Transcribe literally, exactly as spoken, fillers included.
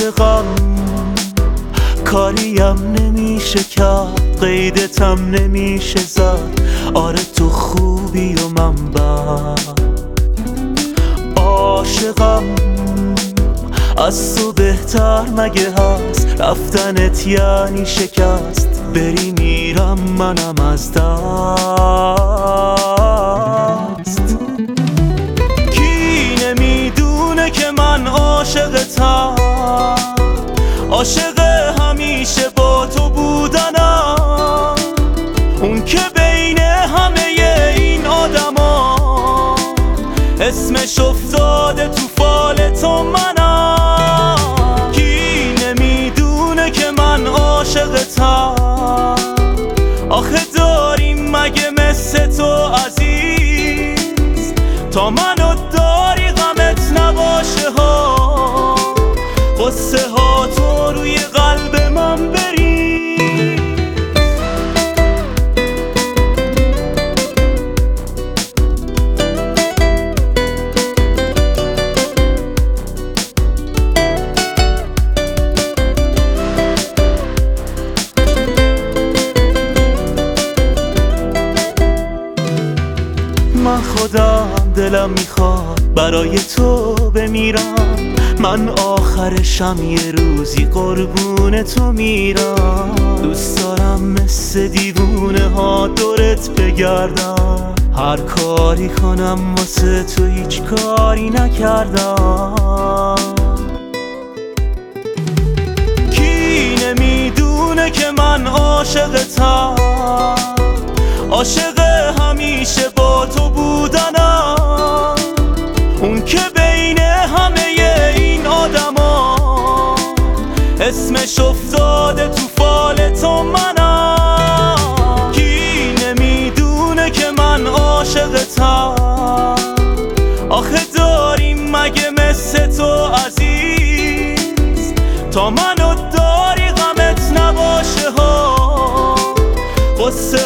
عاشقم کاریم نمیشه کرد، قیدتم نمیشه زد. آره تو خوبی و من بد. عاشقم از تو بهتر مگه هست؟ رفتنت یعنی شکست، بری میرم منم از دست. کی نمیدونه که من عاشقتم، عاشق همیشه با تو بودنم. اون که بین همه این آدما اسمش افتاده تو فال تو منم. کی نمیدونه که من عاشقتم، آخه داریم مگه مثل تو عزیز؟ تا منو داری غمت نباشه ها، قصه ها تو روی قلب من بری. من خودم دلم میخواد برای تو بمیرم، من آخرشم یه روزی قربون تو میرم. دوست دارم مثل دیوونه ها دورت بگردم، هر کاری کنم واسه تو هیچ کاری نکردم. کی نمیدونه که من عاشقتم، عاشق همیشه با تو بودنم. اون که بین همه این آدما اسمش افتاده تو فال تو منم. کی نمیدونه که من عاشقتم، آخه داریم مگه مثل تو عزیز؟ تا منو داری غمت نباشه ها، قصه